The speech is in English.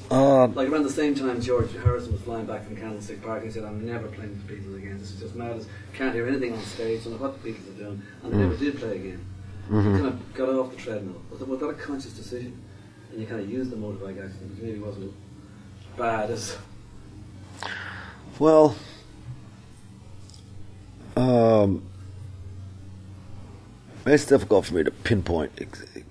Like around the same time George Harrison was flying back from Candlestick Park, he said, I'm never playing the Beatles again, this is just madness, can't hear anything on stage, don't know what the Beatles are doing, and they never did play again. He kind of got off the treadmill. Was that a conscious decision? And you kind of used the motorbike accident, which maybe wasn't as bad as... Well, it's difficult for me to pinpoint